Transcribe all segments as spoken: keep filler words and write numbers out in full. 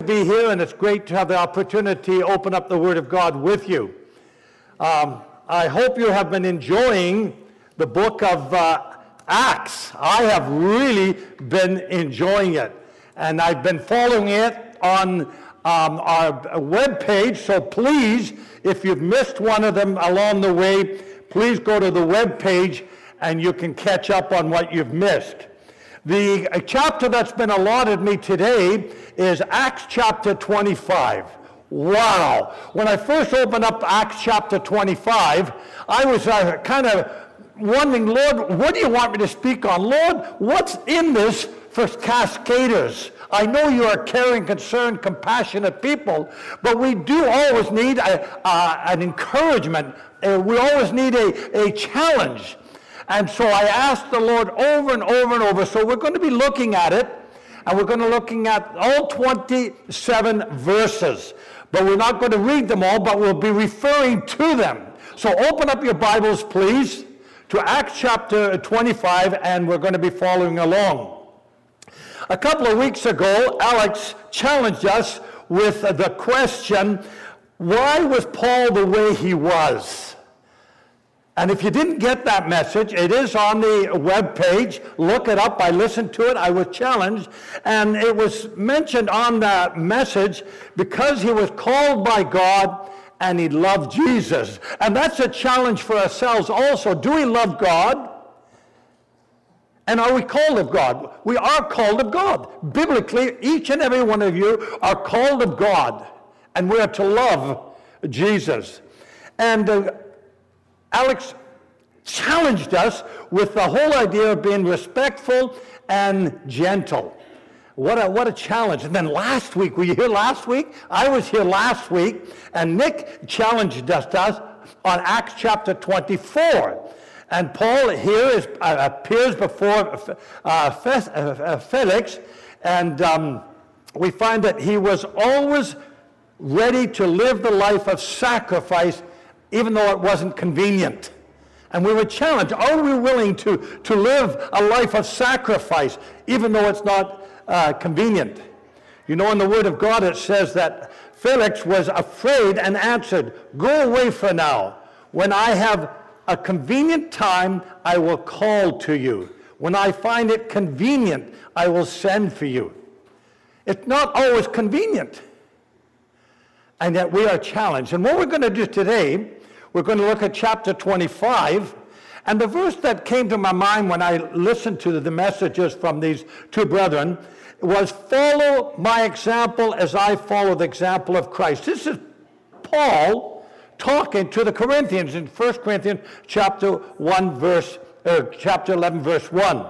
be here, and it's great to have the opportunity to open up the Word of God with you. Um, I hope you have been enjoying the book of uh, Acts. I have really been enjoying it, and I've been following it on um, our web page, so please, if you've missed one of them along the way, please go to the web page and you can catch up on what you've missed. The chapter that's been allotted me today is Acts chapter twenty-five. Wow! When I first opened up Acts chapter twenty-five, I was uh, kind of wondering, Lord, what do you want me to speak on? Lord, what's in this for Cascaders? I know you are caring, concerned, compassionate people, but we do always need a, uh, an encouragement. Uh, we always need a, a challenge. And so I asked the Lord over and over and over. So we're going to be looking at it, and we're going to be looking at all twenty-seven verses. But we're not going to read them all, but we'll be referring to them. So open up your Bibles, please, to Acts chapter twenty-five, and we're going to be following along. A couple of weeks ago, Alex challenged us with the question, why was Paul the way he was? And if you didn't get that message, it is on the web page. Look it up. I listened to it. I was challenged. And it was mentioned on that message because he was called by God and he loved Jesus. And that's a challenge for ourselves also. Do we love God? And are we called of God? We are called of God. Biblically, each and every one of you are called of God. And we are to love Jesus. And uh, Alex challenged us with the whole idea of being respectful and gentle. What a, what a challenge. And then last week, were you here last week? I was here last week, and Nick challenged us, us on Acts chapter twenty-four. And Paul here is, uh, appears before uh, Fe- uh, Felix, and um, we find that he was always ready to live the life of sacrifice, even though it wasn't convenient. And we were challenged, are we willing to, to live a life of sacrifice, even though it's not uh, convenient? You know, in the Word of God it says that Felix was afraid and answered, go away for now. When I have a convenient time, I will call to you. When I find it convenient, I will send for you. It's not always convenient. And yet we are challenged. And what we're going to do today, we're going to look at chapter twenty-five. And the verse that came to my mind when I listened to the messages from these two brethren was, follow my example as I follow the example of Christ. This is Paul talking to the Corinthians in First Corinthians chapter one, verse, uh, chapter eleven, verse one.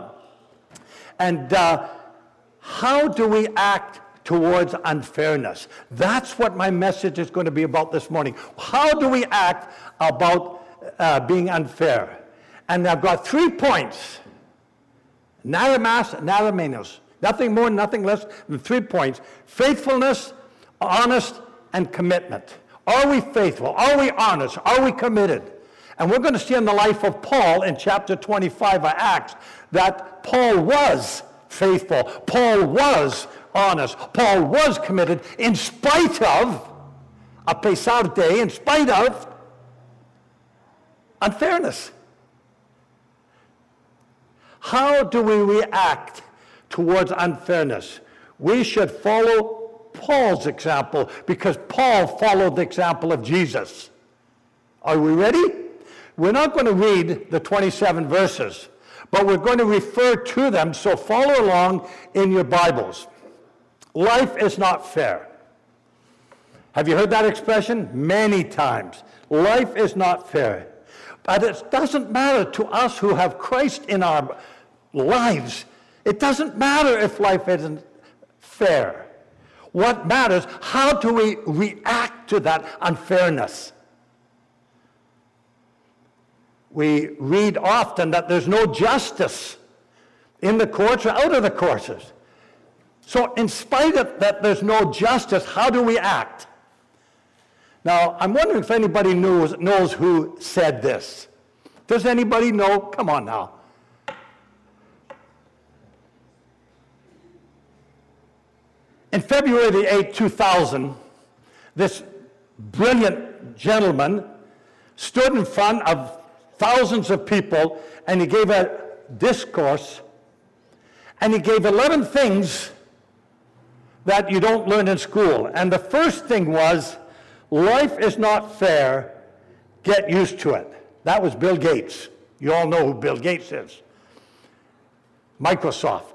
And uh, how do we act towards unfairness? That's what my message is going to be about this morning. How do we act about uh, being unfair? And I've got three points. Naramas, naramenos. Nothing more, nothing less than three points. Faithfulness, honest, and commitment. Are we faithful? Are we honest? Are we committed? And we're going to see in the life of Paul in chapter twenty-five of Acts that Paul was faithful. Paul was honest. Paul was committed in spite of, a pesar de, in spite of unfairness. How do we react towards unfairness? We should follow Paul's example, because Paul followed the example of Jesus. Are we ready? We're not going to read the twenty-seven verses, but we're going to refer to them, so follow along in your Bibles. Life is not fair. Have you heard that expression? Many times. Life is not fair. But it doesn't matter to us who have Christ in our lives. It doesn't matter if life isn't fair. What matters, how do we react to that unfairness? We read often that there's no justice in the courts or out of the courts. So in spite of that there's no justice, how do we act? Now, I'm wondering if anybody knows, knows who said this. Does anybody know? Come on now. In February the eighth, two thousand, this brilliant gentleman stood in front of thousands of people and he gave a discourse, and he gave eleven things that you don't learn in school. And the first thing was, life is not fair, get used to it. That was Bill Gates. You all know who Bill Gates is. Microsoft.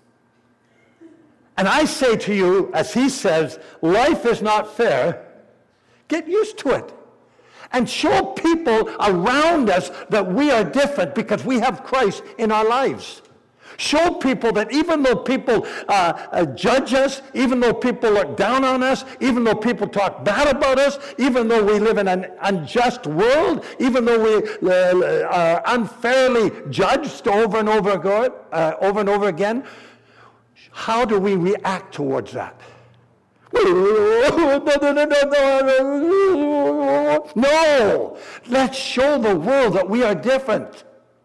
And I say to you, as he says, life is not fair, get used to it. And show people around us that we are different because we have Christ in our lives. Show people that even though people uh, uh, judge us, even though people look down on us, even though people talk bad about us, even though we live in an unjust world, even though we uh, are unfairly judged over and over, ago, uh, over and over again, how do we react towards that? No, let's show the world that we are different.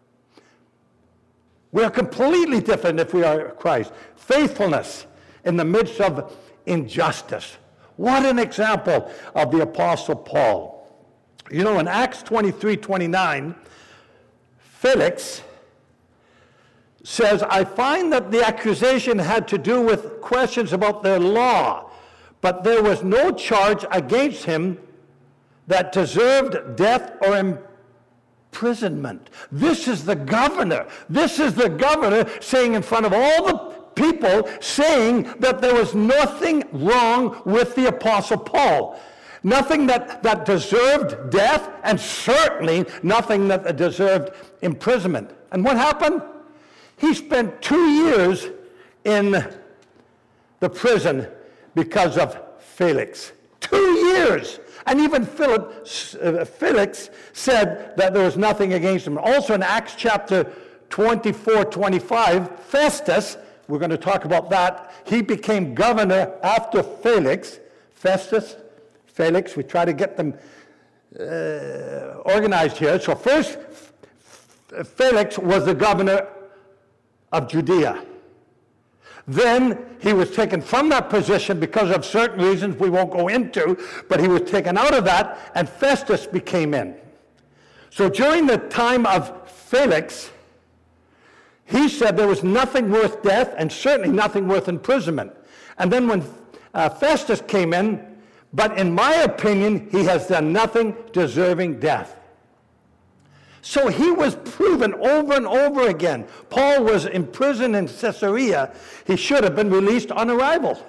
We are completely different if we are Christ. Faithfulness in the midst of injustice. What an example of the Apostle Paul. You know, in Acts twenty-three twenty-nine, Felix says, I find that the accusation had to do with questions about their law, but there was no charge against him that deserved death or imprisonment. This is the governor. This is the governor saying in front of all the people, saying that there was nothing wrong with the Apostle Paul. Nothing that, that deserved death, and certainly nothing that deserved imprisonment. And what happened? He spent two years in the prison because of Felix. Two years. And even Philip, uh, Felix said that there was nothing against him. Also in Acts chapter twenty-four twenty-five, Festus, we're going to talk about that, he became governor after Felix. Festus, Felix, we try to get them uh, organized here. So first, Felix was the governor of Judea. Then he was taken from that position because of certain reasons we won't go into, but he was taken out of that, and Festus became in. So during the time of Felix, he said there was nothing worth death and certainly nothing worth imprisonment. And then when uh, Festus came in, but in my opinion, he has done nothing deserving death. So he was proven over and over again. Paul was imprisoned in Caesarea. He should have been released on arrival.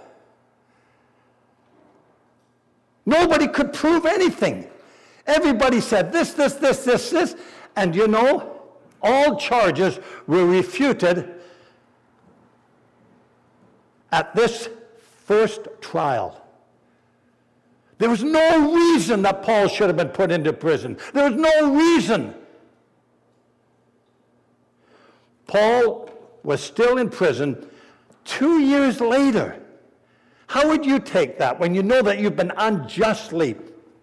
Nobody could prove anything. Everybody said this, this, this, this, this. And you know, all charges were refuted at this first trial. There was no reason that Paul should have been put into prison. There was no reason. Paul was still in prison two years later. How would you take that when you know that you've been unjustly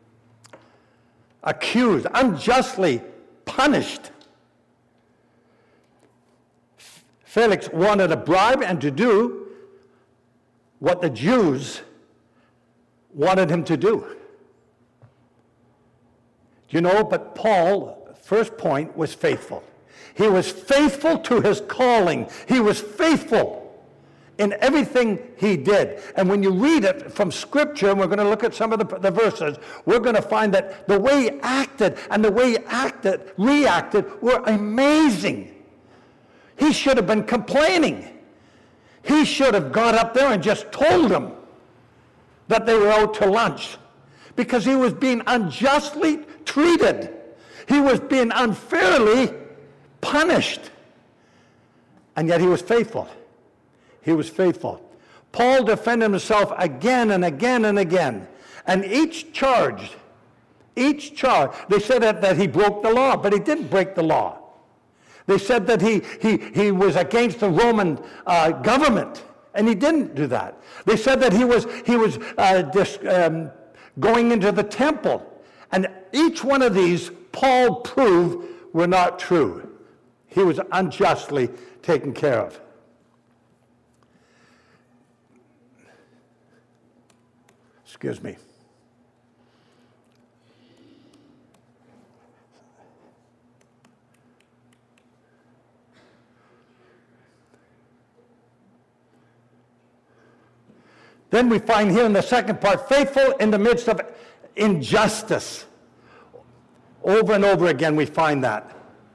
accused, unjustly punished? Felix wanted a bribe and to do what the Jews wanted him to do. You know, but Paul, first point, was faithful. He was faithful to his calling. He was faithful in everything he did. And when you read it from Scripture, and we're going to look at some of the, the verses, we're going to find that the way he acted and the way he acted, reacted, were amazing. He should have been complaining. He should have got up there and just told them that they were out to lunch because he was being unjustly treated. He was being unfairly punished. And yet he was faithful. He was faithful. Paul defended himself again and again and again. And each charge, each charge, they said that, that he broke the law, but he didn't break the law. They said that he, he, he was against the Roman uh, government, and he didn't do that. They said that he was, he was uh, dis, um, going into the temple. And each one of these, Paul proved were not true. He was unjustly taken care of. Excuse me. Then we find here in the second part, faithful in the midst of injustice. Over and over again we find that.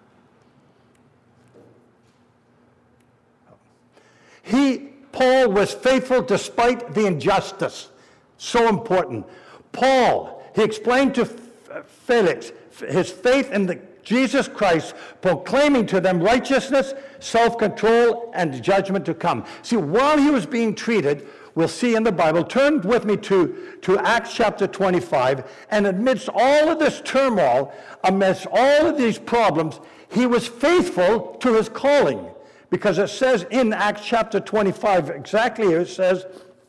He, Paul, was faithful despite the injustice. So important. Paul, he explained to Felix his faith in the Jesus Christ, proclaiming to them righteousness, self-control, and judgment to come. See, while he was being treated, we'll see in the Bible, turn with me to, to Acts chapter twenty-five, and amidst all of this turmoil, amidst all of these problems, he was faithful to his calling. Because it says in Acts chapter twenty-five, exactly here, it says,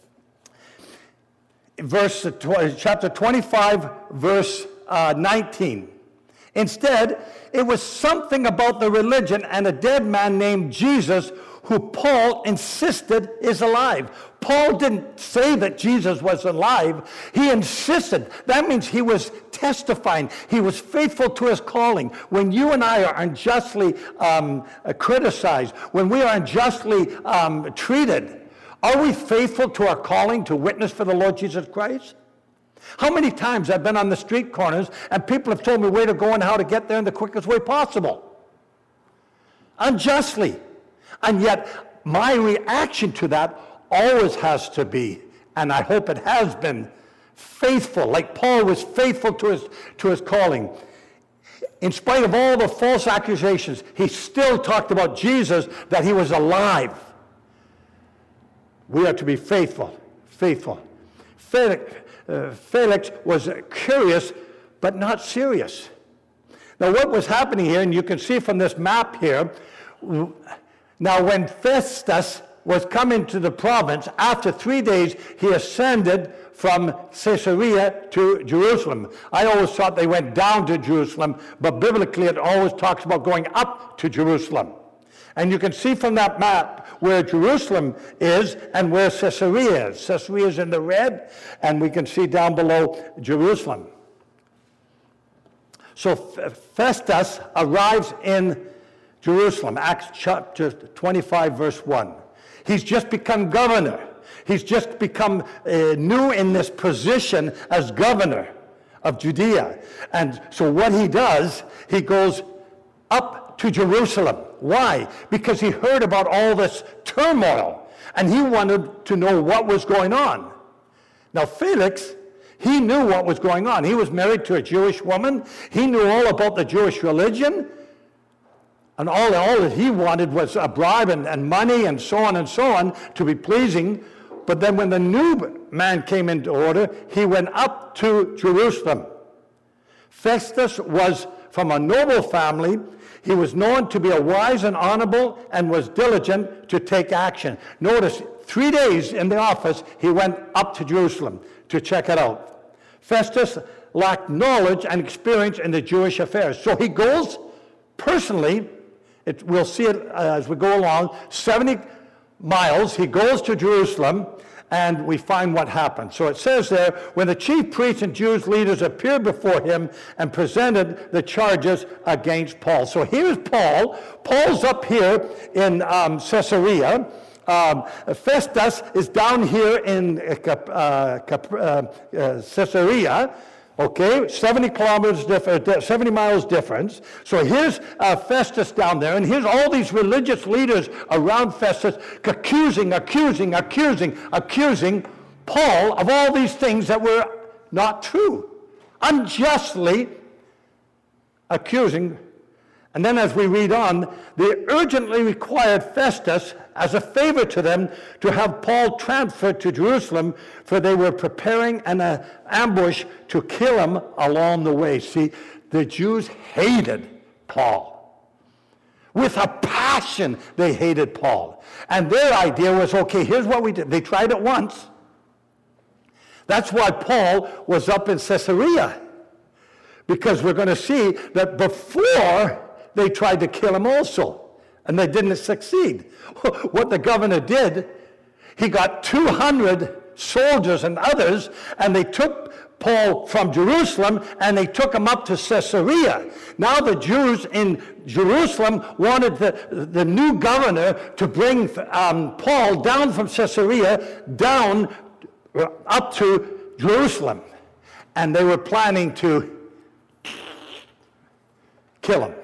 verse, chapter twenty-five, verse uh, nineteen. Instead, it was something about the religion and a dead man named Jesus who Paul insisted is alive. Paul didn't say that Jesus was alive. He insisted. That means he was testifying. He was faithful to his calling. When you and I are unjustly um, criticized, when we are unjustly um, treated, are we faithful to our calling to witness for the Lord Jesus Christ? How many times I've been on the street corners and people have told me where to go and how to get there in the quickest way possible. Unjustly. And yet, my reaction to that always has to be, and I hope it has been, faithful, like Paul was faithful to his, to his calling. In spite of all the false accusations, he still talked about Jesus, that he was alive. We are to be faithful, faithful. Felix, uh, Felix was curious, but not serious. Now, what was happening here, and you can see from this map here, now, when Festus was coming to the province, after three days, he ascended from Caesarea to Jerusalem. I always thought they went down to Jerusalem, but biblically it always talks about going up to Jerusalem. And you can see from that map where Jerusalem is and where Caesarea is. Caesarea is in the red, and we can see down below Jerusalem. So Festus arrives in Jerusalem, Acts chapter twenty-five, verse one. He's just become governor. He's just become uh, new in this position as governor of Judea. And so what he does, he goes up to Jerusalem. Why? Because he heard about all this turmoil, and he wanted to know what was going on. Now, Felix, he knew what was going on. He was married to a Jewish woman. He knew all about the Jewish religion. And all, all that he wanted was a bribe and, and money and so on and so on to be pleasing. But then when the new man came into order, he went up to Jerusalem. Festus was from a noble family. He was known to be a wise and honorable and was diligent to take action. Notice, three days in the office, he went up to Jerusalem to check it out. Festus lacked knowledge and experience in the Jewish affairs. So he goes personally. It, we'll see it uh, as we go along. seventy miles, he goes to Jerusalem, and we find what happened. So it says there, when the chief priests and Jews leaders appeared before him and presented the charges against Paul. So here's Paul. Paul's up here in um, Caesarea. Um, Festus is down here in uh, Cap, uh, Cap, uh, uh, Caesarea. Okay, seventy kilometers, diff- seventy miles difference. So here's uh, Festus down there, and here's all these religious leaders around Festus accusing, accusing, accusing, accusing Paul of all these things that were not true, unjustly accusing. And then as we read on, they urgently required Festus, as a favor to them, to have Paul transferred to Jerusalem, for they were preparing an uh, ambush to kill him along the way. See, the Jews hated Paul. With a passion, they hated Paul. And their idea was, okay, here's what we did. They tried it once. That's why Paul was up in Caesarea. Because we're going to see that before they tried to kill him also, and they didn't succeed. What the governor did, he got two hundred soldiers and others, and they took Paul from Jerusalem and they took him up to Caesarea. Now the Jews in Jerusalem wanted the, the new governor to bring um, Paul down from Caesarea down up to Jerusalem. And they were planning to kill him.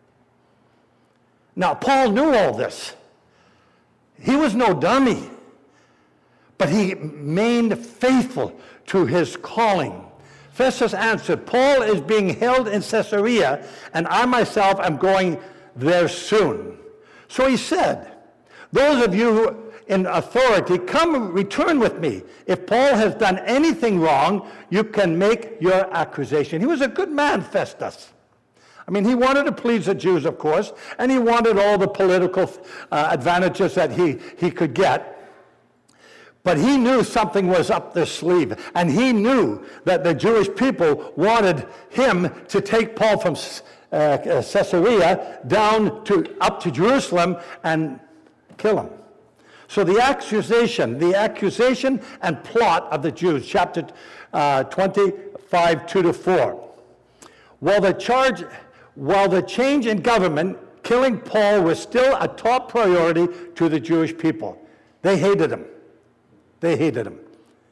Now, Paul knew all this. He was no dummy, but he remained faithful to his calling. Festus answered, Paul is being held in Caesarea, and I myself am going there soon. So he said, those of you who in authority, come return with me. If Paul has done anything wrong, you can make your accusation. He was a good man, Festus. I mean, he wanted to please the Jews, of course, and he wanted all the political uh, advantages that he, he could get. But he knew something was up their sleeve, and he knew that the Jewish people wanted him to take Paul from uh, Caesarea down to up to Jerusalem and kill him. So the accusation, the accusation and plot of the Jews, chapter uh, twenty-five, two to four. While the charge, while the change in government, killing Paul was still a top priority to the Jewish people. They hated him. They hated him.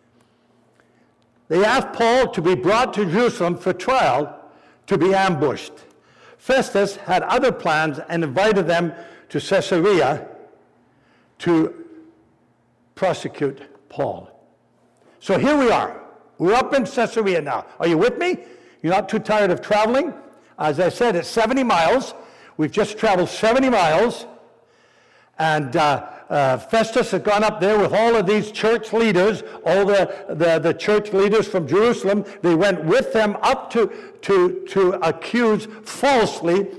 They asked Paul to be brought to Jerusalem for trial, to be ambushed. Festus had other plans and invited them to Caesarea to prosecute Paul. So here we are. We're up in Caesarea now. Are you with me? You're not too tired of traveling? As I said, it's seventy miles. We've just traveled seventy miles. And uh, uh, Festus has gone up there with all of these church leaders, all the, the, the church leaders from Jerusalem. They went with them up to, to, to accuse falsely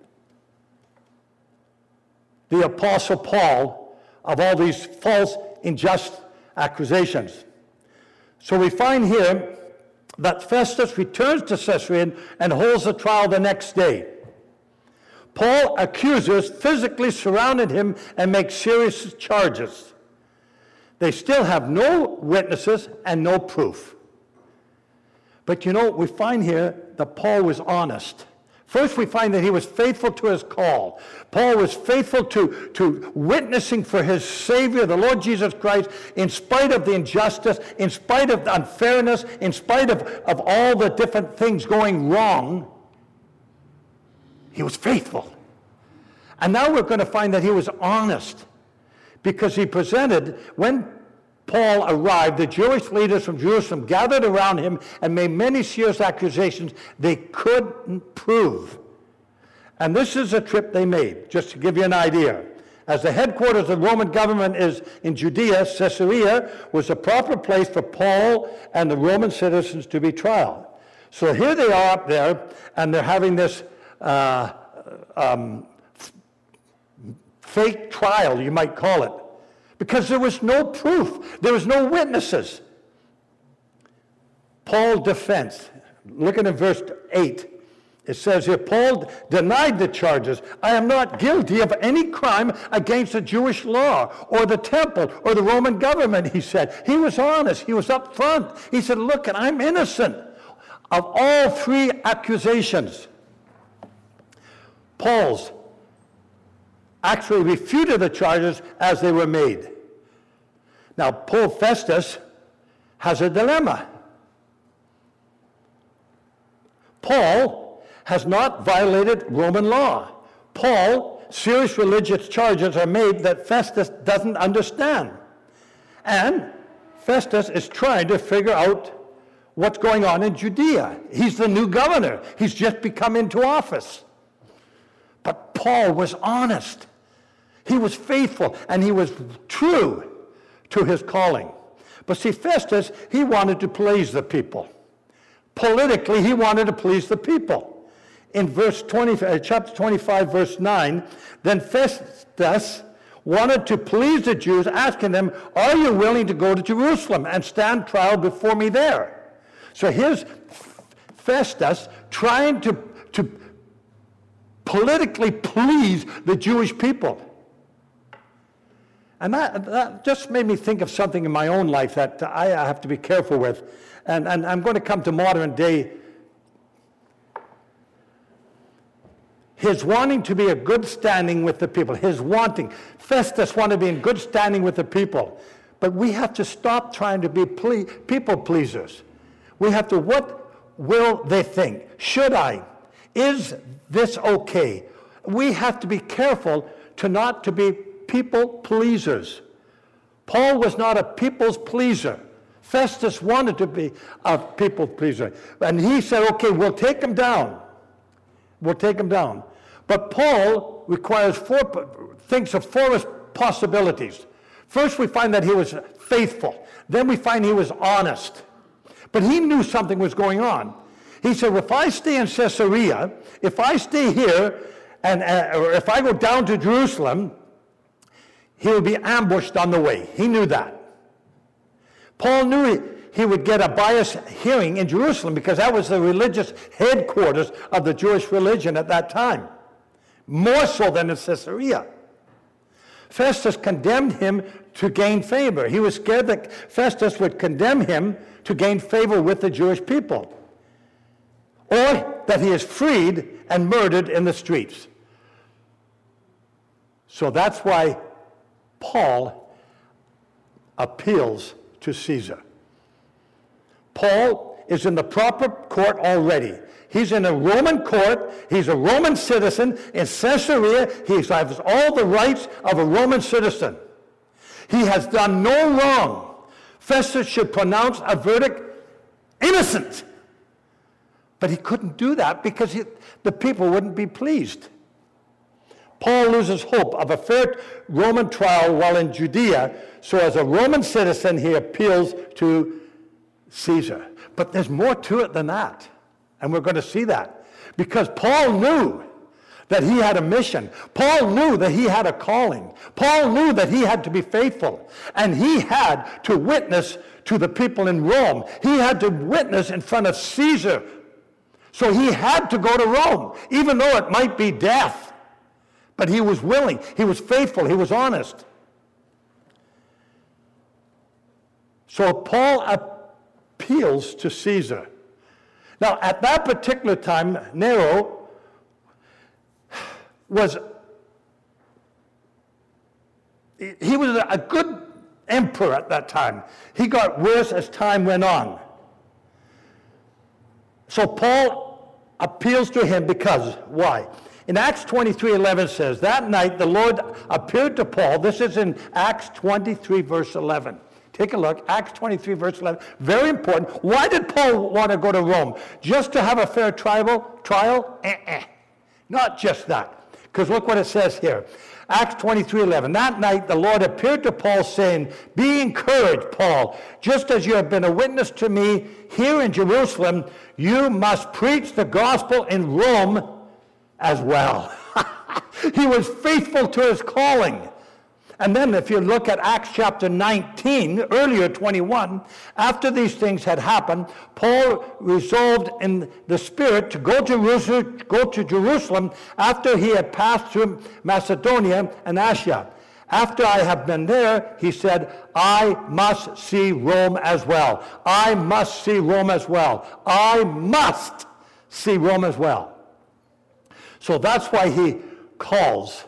the Apostle Paul of all these false, unjust accusations. So we find here that Festus returns to Caesarea and holds the trial the next day. Paul accusers physically surrounded him and make serious charges. They still have no witnesses and no proof. But you know, we find here that Paul was honest. First, we find that he was faithful to his call. Paul was faithful to, to witnessing for his Savior, the Lord Jesus Christ, in spite of the injustice, in spite of the unfairness, in spite of, of all the different things going wrong. He was faithful. And now we're going to find that he was honest, because he presented, when Paul arrived, the Jewish leaders from Jerusalem gathered around him and made many serious accusations they couldn't prove. And this is a trip they made, just to give you an idea. As the headquarters of the Roman government is in Judea, Caesarea was the proper place for Paul and the Roman citizens to be tried. So here they are up there, and they're having this uh, um, fake trial, you might call it. Because there was no proof. There was no witnesses. Paul's defense. Looking at verse eight. It says here, Paul denied the charges. I am not guilty of any crime against the Jewish law or the temple or the Roman government, he said. He was honest. He was up front. He said, look, and I'm innocent of all three accusations. Paul's actually refuted the charges as they were made. Now, Paul Festus has a dilemma. Paul has not violated Roman law. Paul, serious religious charges are made that Festus doesn't understand. And Festus is trying to figure out what's going on in Judea. He's the new governor. He's just become into office. But Paul was honest. He was faithful, and he was true to his calling. But see, Festus, he wanted to please the people. Politically, he wanted to please the people. In verse twenty, uh, chapter twenty-five, verse nine, then Festus wanted to please the Jews, asking them, are you willing to go to Jerusalem and stand trial before me there? So here's Festus trying to, to politically please the Jewish people. And that, that just made me think of something in my own life that I have to be careful with. And, and I'm going to come to modern day. His wanting to be a good standing with the people. His wanting. Festus wanted to be in good standing with the people. But we have to stop trying to be ple- people pleasers. We have to, what will they think? Should I? Is this okay? We have to be careful to not to be people pleasers. Paul was not a people's pleaser. Festus wanted to be a people pleaser. And he said, okay, we'll take him down. We'll take him down. But Paul requires four, thinks of four possibilities. First, we find that he was faithful. Then we find he was honest. But he knew something was going on. He said, if I stay in Caesarea, if I stay here, and uh, or if I go down to Jerusalem, he would be ambushed on the way. He knew that. Paul knew he, he would get a biased hearing in Jerusalem because that was the religious headquarters of the Jewish religion at that time, more so than in Caesarea. Festus condemned him to gain favor. He was scared that Festus would condemn him to gain favor with the Jewish people, or that he is freed and murdered in the streets. So that's why Paul appeals to Caesar. Paul is in the proper court already. He's in a Roman court. He's a Roman citizen. In Caesarea, he has all the rights of a Roman citizen. He has done no wrong. Festus should pronounce a verdict innocent. But he couldn't do that because he, the people wouldn't be pleased. Paul loses hope of a fair Roman trial while in Judea, so as a Roman citizen, he appeals to Caesar. But there's more to it than that, and we're going to see that. Because Paul knew that he had a mission. Paul knew that he had a calling. Paul knew that he had to be faithful, and he had to witness to the people in Rome. He had to witness in front of Caesar. So he had to go to Rome, even though it might be death. But he was willing, he was faithful, he was honest. So Paul appeals to Caesar. Now, at that particular time, Nero was, he was a good emperor at that time. He got worse as time went on. So Paul appeals to him because, why? In Acts twenty-three eleven says, that night the Lord appeared to Paul. This is in Acts twenty-three verse eleven. Take a look, Acts twenty-three verse eleven. Very important. Why did Paul want to go to Rome? Just to have a fair tribal trial? Eh-eh. Not just that. Because look what it says here. Acts twenty-three eleven. That night the Lord appeared to Paul saying, be encouraged, Paul. Just as you have been a witness to me here in Jerusalem, you must preach the gospel in Rome as well. He was faithful to his calling. And then if you look at Acts chapter nineteen, earlier twenty-one, after these things had happened, Paul resolved in the Spirit to go to Jerusalem, go to Jerusalem after he had passed through Macedonia and Asia. After I have been there, he said, I must see Rome as well. I must see Rome as well. I must see Rome as well. So that's why he calls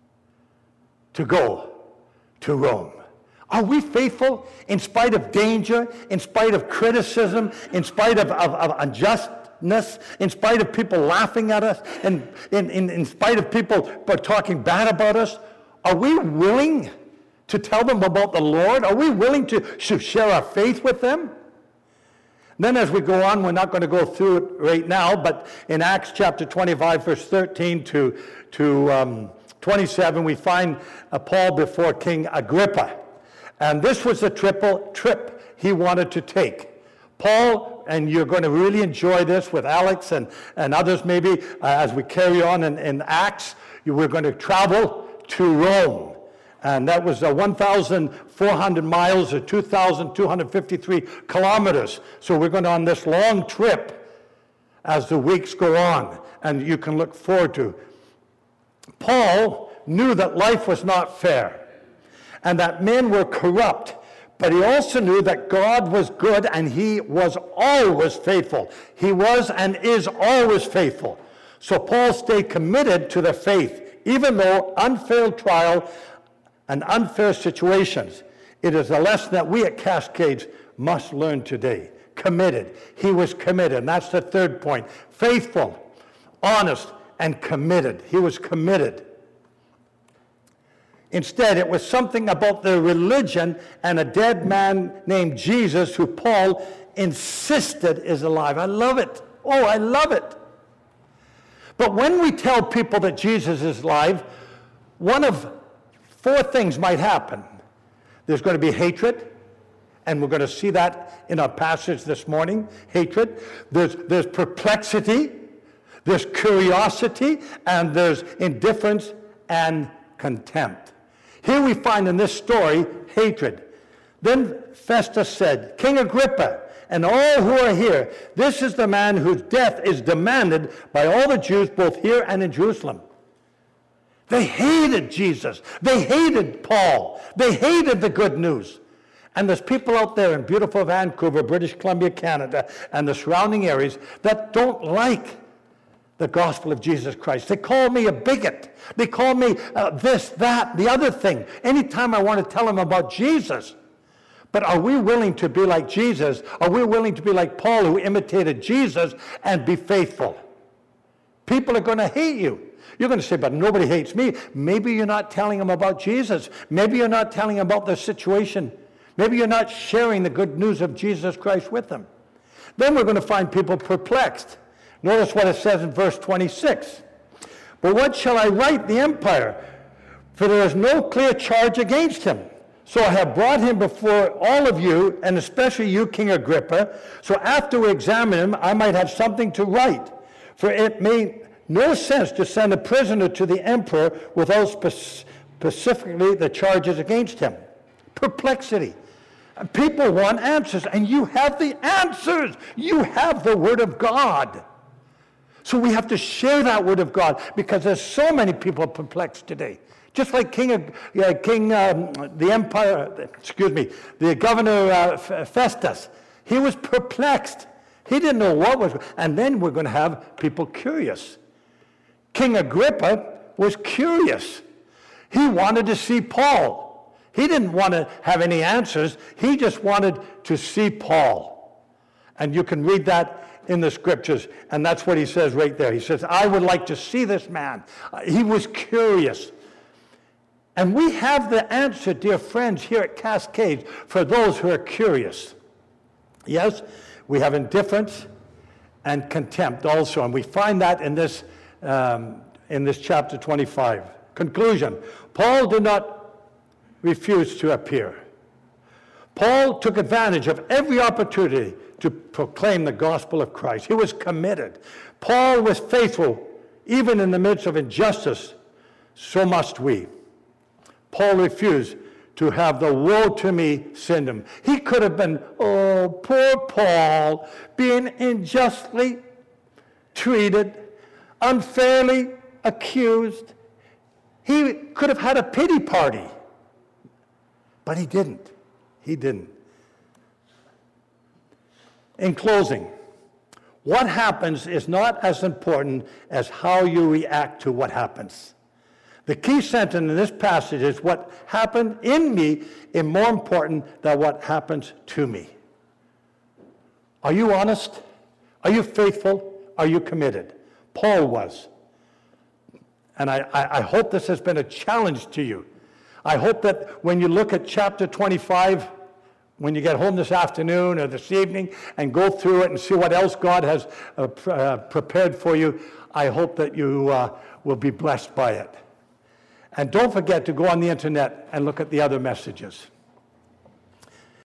to go to Rome. Are we faithful in spite of danger, in spite of criticism, in spite of, of, of unjustness, in spite of people laughing at us, and in, in, in spite of people talking bad about us? Are we willing to tell them about the Lord? Are we willing to, to share our faith with them? Then as we go on, we're not going to go through it right now, but in Acts chapter twenty-five, verse thirteen to, to um, twenty-seven, we find uh, Paul before King Agrippa. And this was the triple trip he wanted to take. Paul, and you're going to really enjoy this with Alex and, and others maybe, uh, as we carry on in, in Acts, you, we're going to travel to Rome. And that was uh, one thousand four hundred miles or two thousand two hundred fifty-three kilometers. So we're going on this long trip as the weeks go on, and you can look forward to. Paul knew that life was not fair. and that men were corrupt. But he also knew that God was good and he was always faithful. He was and is always faithful. So Paul stayed committed to the faith, even though unfair trial and unfair situations. It is a lesson that we at Cascades must learn today. Committed. He was committed. And that's the third point. Faithful, honest, and committed. He was committed. Instead, it was something about their religion and a dead man named Jesus who Paul insisted is alive. I love it. Oh, I love it. But when we tell people that Jesus is alive, one of four things might happen. There's going to be hatred, and we're going to see that in our passage this morning, hatred. There's, there's perplexity, there's curiosity, and there's indifference and contempt. Here we find in this story hatred. Then Festus said, King Agrippa, and all who are here, this is the man whose death is demanded by all the Jews both here and in Jerusalem. They hated Jesus. They hated Paul. They hated the good news. And there's people out there in beautiful Vancouver, British Columbia, Canada, and the surrounding areas that don't like the gospel of Jesus Christ. They call me a bigot. They call me uh, this, that, the other thing. Anytime I want to tell them about Jesus. But are we willing to be like Jesus? Are we willing to be like Paul, who imitated Jesus, and be faithful? People are going to hate you. You're going to say, but nobody hates me. Maybe you're not telling them about Jesus. Maybe you're not telling them about their situation. Maybe you're not sharing the good news of Jesus Christ with them. Then we're going to find people perplexed. Notice what it says in verse twenty-six. But what shall I write the empire? For there is no clear charge against him. So I have brought him before all of you, and especially you, King Agrippa, so after we examine him, I might have something to write. For it made no sense to send a prisoner to the emperor without spe- specifically the charges against him. Perplexity. People want answers, and you have the answers. You have the Word of God. So we have to share that Word of God, because there's so many people perplexed today. Just like King, uh, King, um, the Empire, excuse me, the Governor uh, Festus, he was perplexed. He didn't know what was, and then we're going to have people curious. King Agrippa was curious. He wanted to see Paul. He didn't want to have any answers. He just wanted to see Paul. And you can read that in the scriptures, and that's what he says right there. He says, I would like to see this man. Uh, he was curious. And we have the answer, dear friends, here at Cascades for those who are curious. Yes, we have indifference and contempt also, and we find that in this, um, in this chapter twenty-five. Conclusion, Paul did not refuse to appear. Paul took advantage of every opportunity to proclaim the gospel of Christ. He was committed. Paul was faithful even in the midst of injustice. So must we. Paul refused to have the woe to me syndrome. He could have been, oh, poor Paul, being unjustly treated, unfairly accused. He could have had a pity party. But he didn't. He didn't. In closing, what happens is not as important as how you react to what happens. The key sentence in this passage is what happened in me is more important than what happens to me. Are you honest? Are you faithful? Are you committed? Paul was. And I, I, I hope this has been a challenge to you. I hope that when you look at chapter twenty-five, when you get home this afternoon or this evening and go through it and see what else God has uh, pr- uh, prepared for you, I hope that you uh, will be blessed by it. And don't forget to go on the internet and look at the other messages.